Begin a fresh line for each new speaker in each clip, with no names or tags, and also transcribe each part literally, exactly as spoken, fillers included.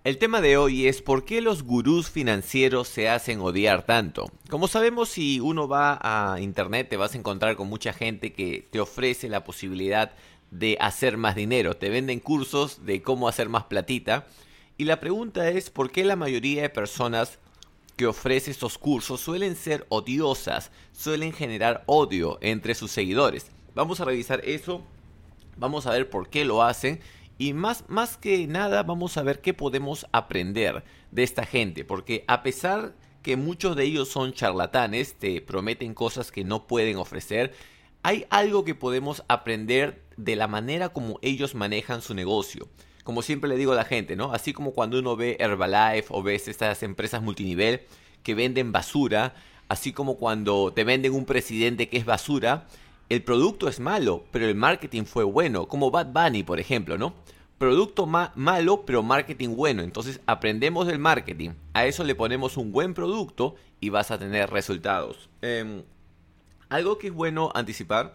El tema de hoy es ¿por qué los gurús financieros se hacen odiar tanto? Como sabemos, si uno va a internet te vas a encontrar con mucha gente que te ofrece la posibilidad de hacer más dinero. Te venden cursos de cómo hacer más platita. Y la pregunta es ¿por qué la mayoría de personas que ofrece estos cursos suelen ser odiosas? Suelen generar odio entre sus seguidores. Vamos a revisar eso. Vamos a ver por qué lo hacen. Y más, más que nada vamos a ver qué podemos aprender de esta gente. Porque a pesar que muchos de ellos son charlatanes, te prometen cosas que no pueden ofrecer, hay algo que podemos aprender de la manera como ellos manejan su negocio. Como siempre le digo a la gente, ¿no? Así como cuando uno ve Herbalife o ves estas empresas multinivel que venden basura, así como cuando te venden un presidente que es basura, el producto es malo, pero el marketing fue bueno, como Bad Bunny, por ejemplo, ¿no? Producto ma- malo, pero marketing bueno. Entonces aprendemos del marketing, a eso le ponemos un buen producto y vas a tener resultados. Eh, algo que es bueno anticipar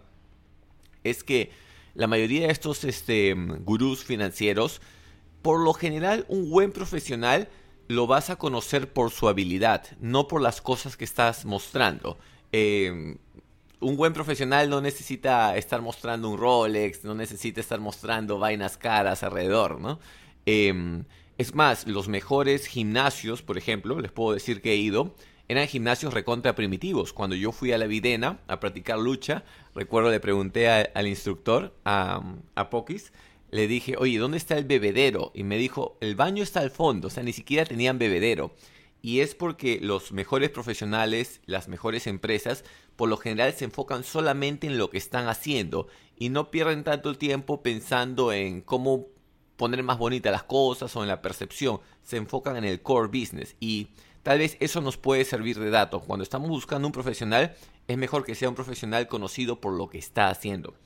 es que la mayoría de estos este, gurús financieros, por lo general, un buen profesional lo vas a conocer por su habilidad, no por las cosas que estás mostrando. Eh, un buen profesional no necesita estar mostrando un Rolex, no necesita estar mostrando vainas caras alrededor, ¿no? Eh, es más, los mejores gimnasios, por ejemplo, les puedo decir que he ido, eran gimnasios recontra primitivos. Cuando yo fui a la Videna a practicar lucha, recuerdo le pregunté a- al instructor, a, a Pokis, le dije, oye, ¿dónde está el bebedero? Y me dijo, el baño está al fondo, o sea, ni siquiera tenían bebedero. Y es porque los mejores profesionales, las mejores empresas, por lo general se enfocan solamente en lo que están haciendo y no pierden tanto el tiempo pensando en cómo poner más bonitas las cosas o en la percepción. Se enfocan en el core business y tal vez eso nos puede servir de dato. Cuando estamos buscando un profesional, es mejor que sea un profesional conocido por lo que está haciendo.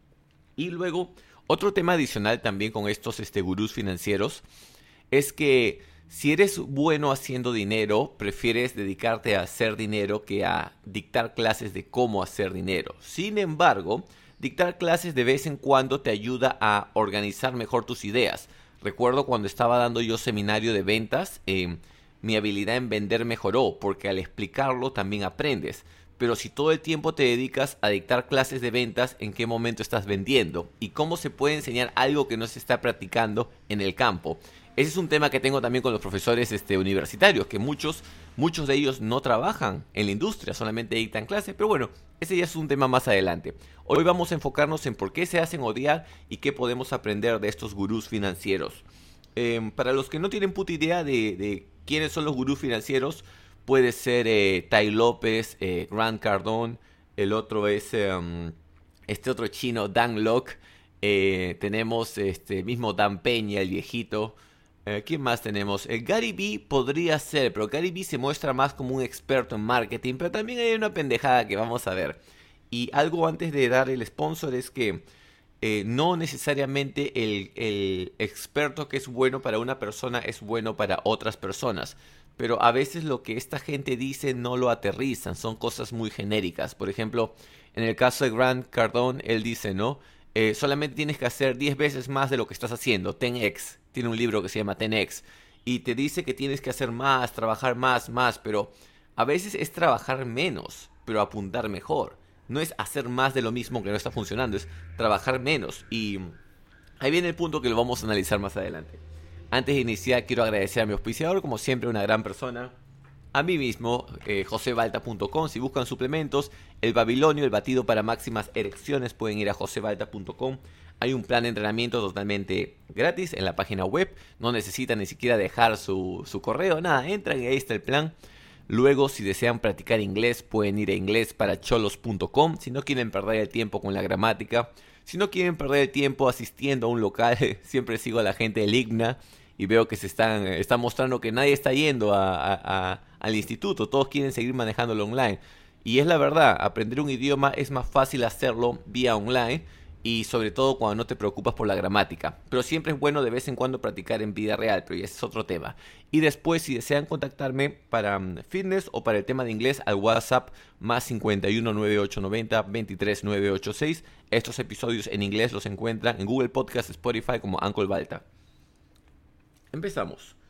Y luego, otro tema adicional también con estos este, gurús financieros es que si eres bueno haciendo dinero, prefieres dedicarte a hacer dinero que a dictar clases de cómo hacer dinero. Sin embargo, dictar clases de vez en cuando te ayuda a organizar mejor tus ideas. Recuerdo cuando estaba dando yo seminario de ventas, eh, mi habilidad en vender mejoró, porque al explicarlo también aprendes. Pero si todo el tiempo te dedicas a dictar clases de ventas, ¿en qué momento estás vendiendo? ¿Y cómo se puede enseñar algo que no se está practicando en el campo? Ese es un tema que tengo también con los profesores este, universitarios, que muchos, muchos de ellos no trabajan en la industria, solamente dictan clases, pero bueno, ese ya es un tema más adelante. Hoy vamos a enfocarnos en por qué se hacen odiar y qué podemos aprender de estos gurús financieros. Eh, para los que no tienen puta idea de, de quiénes son los gurús financieros, puede ser eh, Tai López, eh, Grant Cardone, el otro es eh, este otro chino, Dan Lok, eh, tenemos este mismo Dan Peña, el viejito. Eh, ¿Quién más tenemos? Eh, Gary Vee podría ser, pero Gary Vee se muestra más como un experto en marketing, pero también hay una pendejada que vamos a ver. Y algo antes de dar el sponsor es que eh, no necesariamente el, el experto que es bueno para una persona es bueno para otras personas. Pero a veces lo que esta gente dice no lo aterrizan, son cosas muy genéricas. Por ejemplo, en el caso de Grant Cardone, él dice, ¿no? Eh, solamente tienes que hacer diez veces más de lo que estás haciendo, diez equis. Tiene un libro que se llama diez equis. Y te dice que tienes que hacer más, trabajar más, más. Pero a veces es trabajar menos, pero apuntar mejor. No es hacer más de lo mismo que no está funcionando, es trabajar menos. Y ahí viene el punto que lo vamos a analizar más adelante. Antes de iniciar, quiero agradecer a mi auspiciador, como siempre, una gran persona. A mí mismo, eh, jose balta punto com. Si buscan suplementos, el Babilonio, el batido para máximas erecciones, pueden ir a jose balta punto com. Hay un plan de entrenamiento totalmente gratis en la página web. No necesitan ni siquiera dejar su, su correo, nada. Entran y ahí está el plan. Luego, si desean practicar inglés, pueden ir a inglés para cholos punto com. Si no quieren perder el tiempo con la gramática, si no quieren perder el tiempo asistiendo a un local, siempre sigo a la gente del IGNA y veo que se están, están mostrando que nadie está yendo a, a, a, al instituto. Todos quieren seguir manejándolo online. Y es la verdad, aprender un idioma es más fácil hacerlo vía online y sobre todo cuando no te preocupas por la gramática. Pero siempre es bueno de vez en cuando practicar en vida real, pero ese es otro tema. Y después, si desean contactarme para um, fitness o para el tema de inglés, al WhatsApp más cincuenta y uno, noventa y ocho noventa, veintitrés, novecientos ochenta y seis. Estos episodios en inglés los encuentran en Google Podcast, Spotify como Uncle Balta. Empezamos.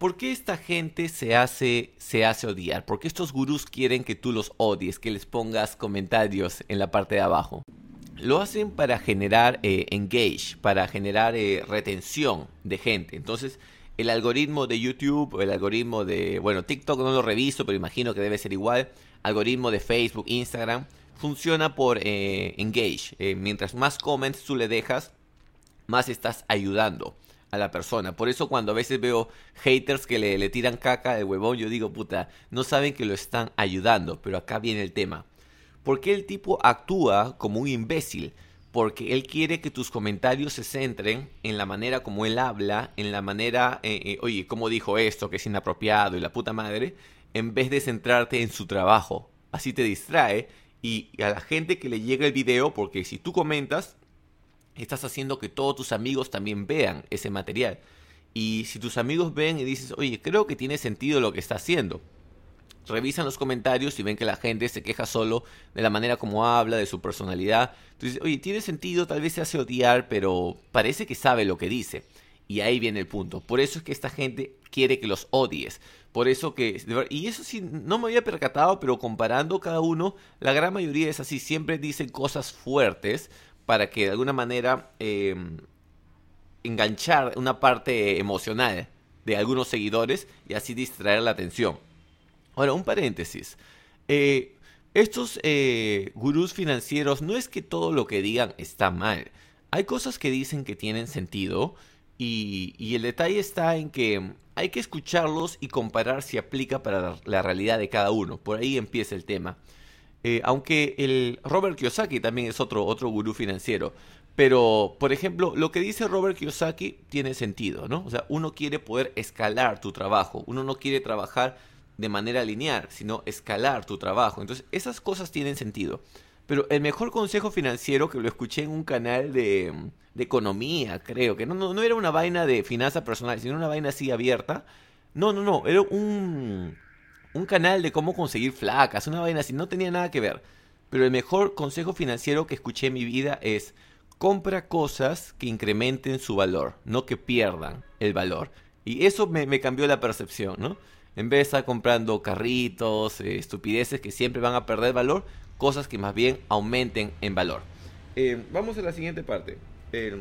¿Por qué esta gente se hace, se hace odiar? ¿Por qué estos gurús quieren que tú los odies, que les pongas comentarios en la parte de abajo? Lo hacen para generar eh, engage, para generar eh, retención de gente. Entonces, el algoritmo de YouTube, el algoritmo de, bueno, TikTok no lo reviso, pero imagino que debe ser igual. Algoritmo de Facebook, Instagram, funciona por eh, engage. Eh, mientras más comments tú le dejas, más estás ayudando a la persona. Por eso cuando a veces veo haters que le, le tiran caca de huevón, yo digo, puta, no saben que lo están ayudando. Pero acá viene el tema. ¿Por qué el tipo actúa como un imbécil? Porque él quiere que tus comentarios se centren en la manera como él habla, en la manera, eh, eh, oye, cómo dijo esto, que es inapropiado y la puta madre, en vez de centrarte en su trabajo. Así te distrae y a la gente que le llega el video, porque si tú comentas, estás haciendo que todos tus amigos también vean ese material. Y si tus amigos ven y dices, oye, creo que tiene sentido lo que está haciendo, revisan los comentarios y ven que la gente se queja solo de la manera como habla, de su personalidad. Entonces, oye, tiene sentido, tal vez se hace odiar, pero parece que sabe lo que dice. Y ahí viene el punto. Por eso es que esta gente quiere que los odies. Por eso que... Y eso sí, no me había percatado, pero comparando cada uno, la gran mayoría es así. Siempre dicen cosas fuertes para que de alguna manera eh, enganchar una parte emocional de algunos seguidores y así distraer la atención. Ahora, un paréntesis. Eh, estos eh, gurús financieros, no es que todo lo que digan está mal. Hay cosas que dicen que tienen sentido y, y el detalle está en que hay que escucharlos y comparar si aplica para la, la realidad de cada uno. Por ahí empieza el tema. Eh, aunque el Robert Kiyosaki también es otro, otro gurú financiero. Pero, por ejemplo, lo que dice Robert Kiyosaki tiene sentido, ¿no? O sea, uno quiere poder escalar tu trabajo. Uno no quiere trabajar de manera lineal, sino escalar tu trabajo. Entonces, esas cosas tienen sentido. Pero el mejor consejo financiero que lo escuché en un canal de, de economía, creo, que no, no, no era una vaina de finanzas personales, sino una vaina así abierta. No, no, no, era un, un canal de cómo conseguir flacas, una vaina así, no tenía nada que ver. Pero el mejor consejo financiero que escuché en mi vida es: compra cosas que incrementen su valor, no que pierdan el valor. Y eso me, me cambió la percepción, ¿no? En vez de estar comprando carritos, eh, estupideces que siempre van a perder valor, cosas que más bien aumenten en valor. Eh, vamos a la siguiente parte. El,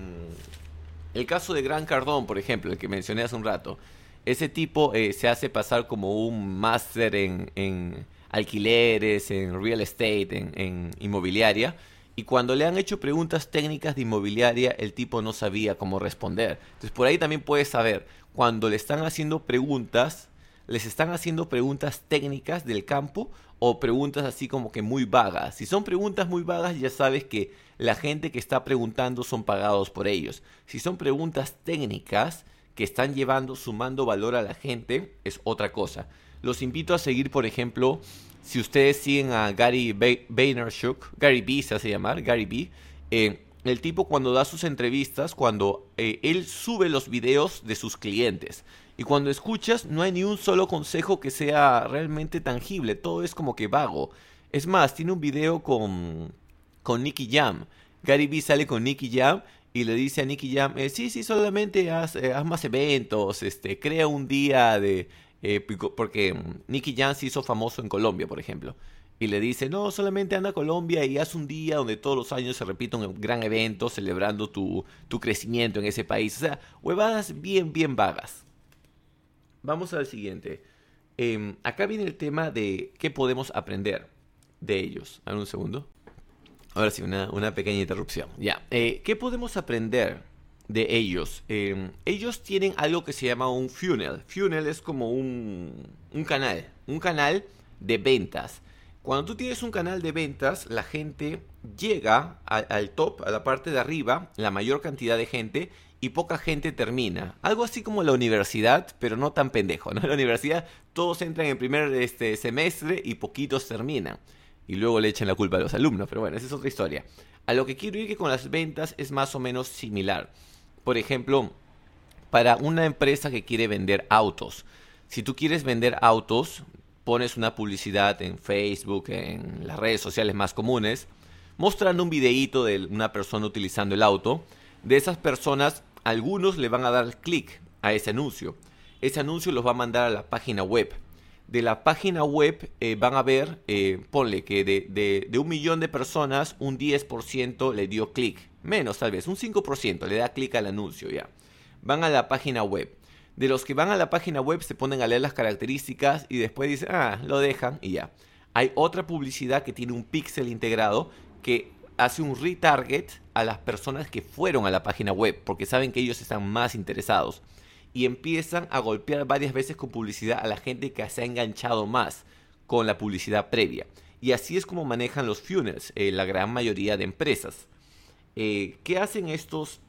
el caso de Grant Cardone, por ejemplo, el que mencioné hace un rato. Ese tipo eh, se hace pasar como un máster en, en alquileres, en real estate, en, en inmobiliaria. Y cuando le han hecho preguntas técnicas de inmobiliaria, el tipo no sabía cómo responder. Entonces por ahí también puedes saber, cuando le están haciendo preguntas, les están haciendo preguntas técnicas del campo o preguntas así como que muy vagas. Si son preguntas muy vagas, ya sabes que la gente que está preguntando son pagados por ellos. Si son preguntas técnicas que están llevando, sumando valor a la gente, es otra cosa. Los invito a seguir, por ejemplo, si ustedes siguen a Gary Vaynerchuk, Gary Vee se hace llamar, Gary Vee, eh, el tipo cuando da sus entrevistas, cuando eh, él sube los videos de sus clientes. Y cuando escuchas, no hay ni un solo consejo que sea realmente tangible. Todo es como que vago. Es más, tiene un video con, con Nicky Jam. Gary Vee sale con Nicky Jam y le dice a Nicky Jam, eh, sí, sí, solamente haz, eh, haz más eventos, este, crea un día de... Eh, porque Nicky Jam se hizo famoso en Colombia, por ejemplo. Y le dice, no, solamente anda a Colombia y haz un día donde todos los años se repita un gran evento celebrando tu, tu crecimiento en ese país. O sea, huevadas bien, bien vagas. Vamos al siguiente. Eh, acá viene el tema de qué podemos aprender de ellos. A ver un segundo. Ahora sí, una, una pequeña interrupción. Ya. Eh, ¿Qué podemos aprender de ellos? Eh, ellos tienen algo que se llama un funnel. Funnel es como un, un canal. Un canal de ventas. Cuando tú tienes un canal de ventas, la gente llega a, al top, a la parte de arriba, la mayor cantidad de gente, y poca gente termina. Algo así como la universidad, pero no tan pendejo, ¿no? En la universidad todos entran en primer este, semestre y poquitos terminan. Y luego le echan la culpa a los alumnos, pero bueno, esa es otra historia. A lo que quiero ir que con las ventas es más o menos similar. Por ejemplo, para una empresa que quiere vender autos. Si tú quieres vender autos, pones una publicidad en Facebook, en las redes sociales más comunes, mostrando un videíto de una persona utilizando el auto. De esas personas, algunos le van a dar clic a ese anuncio. ese anuncio los va a mandar a la página web. De la página web eh, van a ver, eh, ponle que de, de, de un millón de personas, un diez por ciento le dio clic. Menos tal vez, un cinco por ciento le da clic al anuncio ya. Van a la página web. De los que van a la página web se ponen a leer las características y después dicen, ah, lo dejan y ya. Hay otra publicidad que tiene un píxel integrado que hace un retarget a las personas que fueron a la página web porque saben que ellos están más interesados. Y empiezan a golpear varias veces con publicidad a la gente que se ha enganchado más con la publicidad previa. Y así es como manejan los funnels, eh, la gran mayoría de empresas. Eh, ¿Qué hacen estos?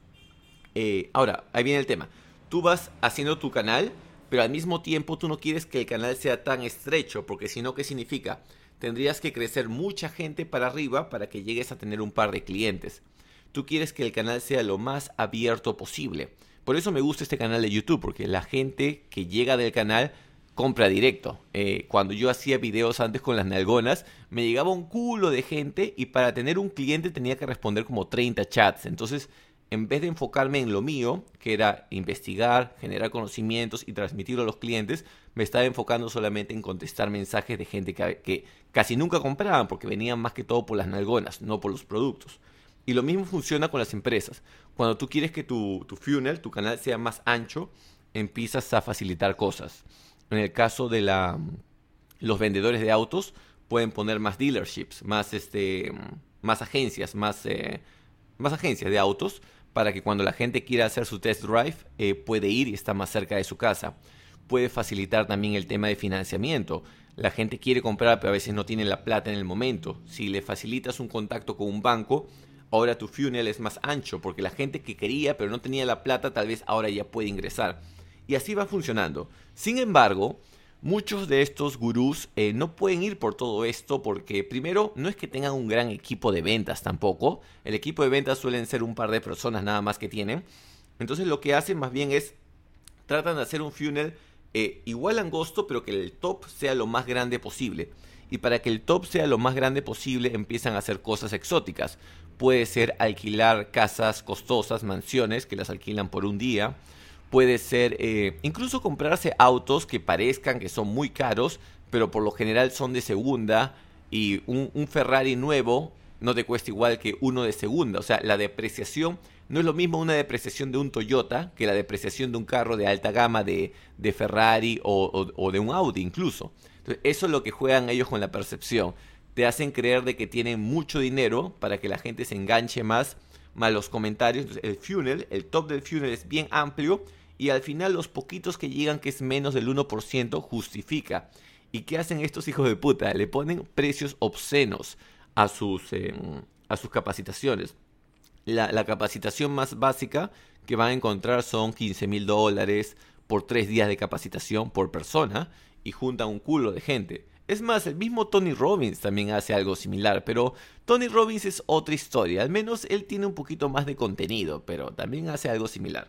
Eh, ahora, ahí viene el tema. Tú vas haciendo tu canal, pero al mismo tiempo tú no quieres que el canal sea tan estrecho, porque si no, ¿qué significa? Tendrías que crecer mucha gente para arriba para que llegues a tener un par de clientes. Tú quieres que el canal sea lo más abierto posible. Por eso me gusta este canal de YouTube, porque la gente que llega del canal compra directo. Eh, cuando yo hacía videos antes con las nalgonas, me llegaba un culo de gente y para tener un cliente tenía que responder como treinta chats. Entonces, en vez de enfocarme en lo mío, que era investigar, generar conocimientos y transmitirlo a los clientes, me estaba enfocando solamente en contestar mensajes de gente que, que casi nunca compraban, porque venían más que todo por las nalgonas, no por los productos. Y lo mismo funciona con las empresas. Cuando tú quieres que tu, tu funnel, tu canal sea más ancho, empiezas a facilitar cosas. En el caso de la, los vendedores de autos, pueden poner más dealerships, más, este, más agencias, más, eh, más agencias de autos, para que cuando la gente quiera hacer su test drive, eh, puede ir y está más cerca de su casa. Puede facilitar también el tema de financiamiento. La gente quiere comprar, pero a veces no tiene la plata en el momento. Si le facilitas un contacto con un banco, ahora tu funnel es más ancho, porque la gente que quería pero no tenía la plata, tal vez ahora ya puede ingresar. Y así va funcionando. Sin embargo, muchos de estos gurús eh, no pueden ir por todo esto porque, primero, no es que tengan un gran equipo de ventas tampoco. El equipo de ventas suelen ser un par de personas nada más que tienen. Entonces lo que hacen más bien es, tratan de hacer un funnel eh, igual angosto, pero que el top sea lo más grande posible. Y para que el top sea lo más grande posible, empiezan a hacer cosas exóticas. Puede ser alquilar casas costosas, mansiones, que las alquilan por un día. Puede ser eh, incluso comprarse autos que parezcan que son muy caros, pero por lo general son de segunda. Y un, un Ferrari nuevo no te cuesta igual que uno de segunda. O sea, la depreciación no es lo mismo una depreciación de un Toyota que la depreciación de un carro de alta gama de, de Ferrari o, o, o de un Audi incluso. Entonces, eso es lo que juegan ellos con la percepción. Te hacen creer de que tienen mucho dinero para que la gente se enganche más, más los comentarios. Entonces, el funnel, el top del funnel es bien amplio y al final los poquitos que llegan, que es menos del uno por ciento, justifica. ¿Y qué hacen estos hijos de puta? Le ponen precios obscenos a sus, eh, a sus capacitaciones. La, la capacitación más básica que van a encontrar son quince mil dólares por tres días de capacitación por persona y juntan un culo de gente. Es más, el mismo Tony Robbins también hace algo similar, pero Tony Robbins es otra historia. Al menos él tiene un poquito más de contenido, pero también hace algo similar.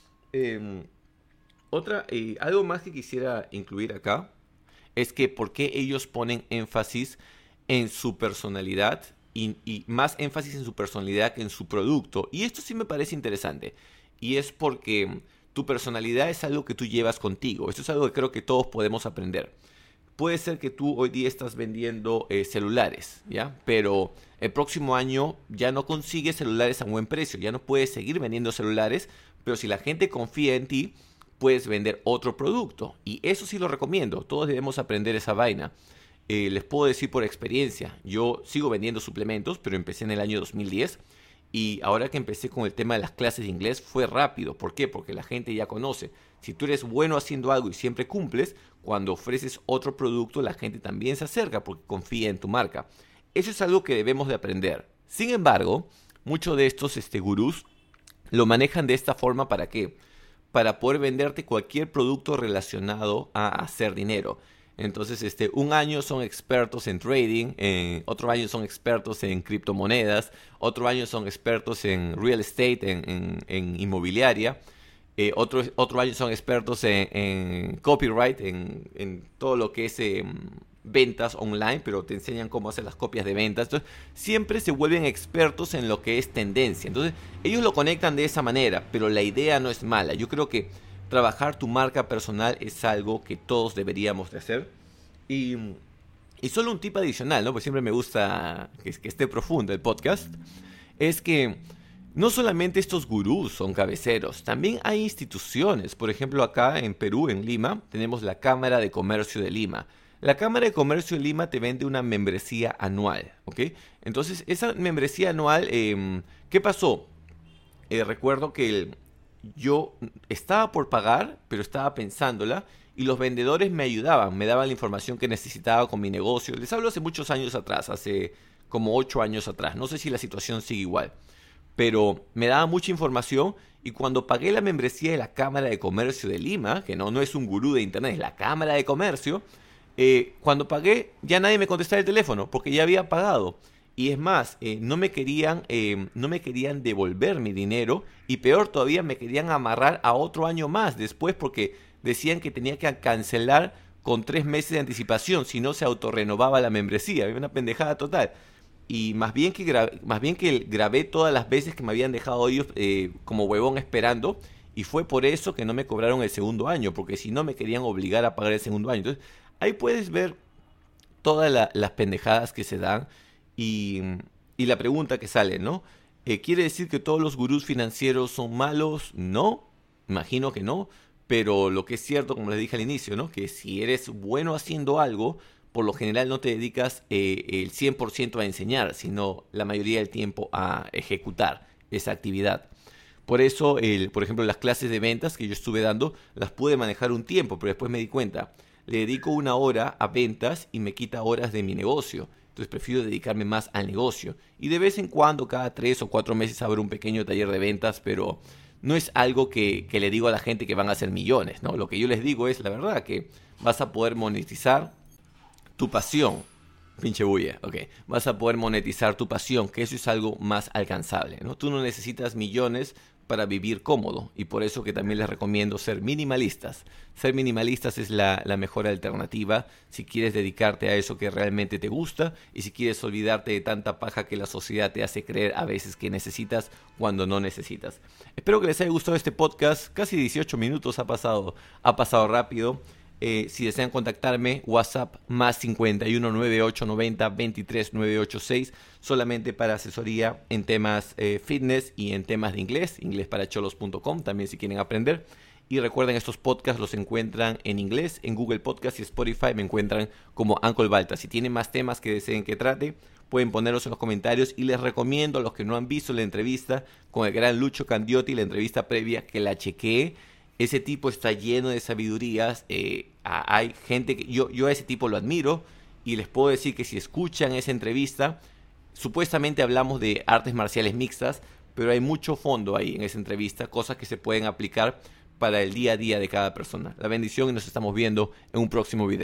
Eh, otra, eh, algo más que quisiera incluir acá es que por qué ellos ponen énfasis en su personalidad y, y más énfasis en su personalidad que en su producto. Y esto sí me parece interesante. Y es porque tu personalidad es algo que tú llevas contigo. Esto es algo que creo que todos podemos aprender. Puede ser que tú hoy día estás vendiendo eh, celulares, ¿ya? Pero el próximo año ya no consigues celulares a buen precio. Ya no puedes seguir vendiendo celulares, pero si la gente confía en ti, puedes vender otro producto. Y eso sí lo recomiendo. Todos debemos aprender esa vaina. Eh, les puedo decir por experiencia. Yo sigo vendiendo suplementos, pero empecé en el año dos mil diez. Y ahora que empecé con el tema de las clases de inglés fue rápido. ¿Por qué? Porque la gente ya conoce. Si tú eres bueno haciendo algo y siempre cumples, cuando ofreces otro producto la gente también se acerca porque confía en tu marca. Eso es algo que debemos de aprender. Sin embargo, muchos de estos este, gurús lo manejan de esta forma. ¿Para qué? Para poder venderte cualquier producto relacionado a hacer dinero. Entonces, este, un año son expertos en trading, eh, otro año son expertos en criptomonedas, otro año son expertos en real estate, en, en, en inmobiliaria, eh, otro, otro año son expertos en, en copyright, en, en todo lo que es eh, ventas online, pero te enseñan cómo hacer las copias de ventas. Entonces, siempre se vuelven expertos en lo que es tendencia. Entonces, ellos lo conectan de esa manera, pero la idea no es mala. Yo creo que trabajar tu marca personal es algo que todos deberíamos de hacer. Y, y solo un tip adicional, ¿no? Pues siempre me gusta que, que esté profundo el podcast. Es que no solamente estos gurús son cabeceros, también hay instituciones. Por ejemplo, acá en Perú, en Lima, tenemos la Cámara de Comercio de Lima. La Cámara de Comercio de Lima te vende una membresía anual, ¿ok? Entonces, esa membresía anual, eh, ¿qué pasó? Eh, recuerdo que el, yo estaba por pagar, pero estaba pensándola, y los vendedores me ayudaban, me daban la información que necesitaba con mi negocio. Les hablo hace muchos años atrás, hace como ocho años atrás. No sé si la situación sigue igual, pero me daba mucha información, y cuando pagué la membresía de la Cámara de Comercio de Lima, que no, no es un gurú de internet, es la Cámara de Comercio, eh, cuando pagué ya nadie me contestaba el teléfono porque ya había pagado. Y es más, eh, no me querían, eh, no me querían devolver mi dinero, y peor todavía, me querían amarrar a otro año más después porque decían que tenía que cancelar con tres meses de anticipación, si no se autorrenovaba la membresía. Una pendejada total. Y más bien que, gra- más bien que grabé todas las veces que me habían dejado ellos eh, como huevón esperando, y fue por eso que no me cobraron el segundo año, porque si no me querían obligar a pagar el segundo año. Entonces, ahí puedes ver todas la- las pendejadas que se dan. Y, y la pregunta que sale, ¿no? Eh, ¿quiere decir que todos los gurús financieros son malos? No, imagino que no. Pero lo que es cierto, como les dije al inicio, ¿no? Que si eres bueno haciendo algo, por lo general no te dedicas eh, el cien por ciento a enseñar, sino la mayoría del tiempo a ejecutar esa actividad. Por eso, el, por ejemplo, las clases de ventas que yo estuve dando, las pude manejar un tiempo, pero después me di cuenta, le dedico una hora a ventas y me quita horas de mi negocio. Entonces prefiero dedicarme más al negocio. Y de vez en cuando, cada tres o cuatro meses, abro un pequeño taller de ventas, pero no es algo que, que le digo a la gente que van a hacer millones, ¿no? Lo que yo les digo es, la verdad, que vas a poder monetizar tu pasión. Pinche bulla, ok. Vas a poder monetizar tu pasión, que eso es algo más alcanzable, ¿no? Tú no necesitas millones para vivir cómodo, y por eso que también les recomiendo ser minimalistas. Ser minimalistas es la, la mejor alternativa si quieres dedicarte a eso que realmente te gusta, y si quieres olvidarte de tanta paja que la sociedad te hace creer a veces que necesitas cuando no necesitas. Espero que les haya gustado este podcast. Casi dieciocho minutos ha pasado, ha pasado rápido. Eh, si desean contactarme, WhatsApp más cincuenta y uno, noventa y ocho, noventa, veintitrés, novecientos ochenta y seis, solamente para asesoría en temas eh, fitness y en temas de inglés, inglés para cholos punto com, también si quieren aprender. Y recuerden, estos podcasts los encuentran en inglés, en Google Podcast y Spotify, me encuentran como Uncle Balta. Si tienen más temas que deseen que trate, pueden ponerlos en los comentarios, y les recomiendo a los que no han visto la entrevista con el gran Lucho Candiotti, la entrevista previa, que la chequee. Ese tipo está lleno de sabidurías. Eh, hay gente que yo, yo a ese tipo lo admiro, y les puedo decir que si escuchan esa entrevista, supuestamente hablamos de artes marciales mixtas, pero hay mucho fondo ahí en esa entrevista, cosas que se pueden aplicar para el día a día de cada persona. La bendición, y nos estamos viendo en un próximo video.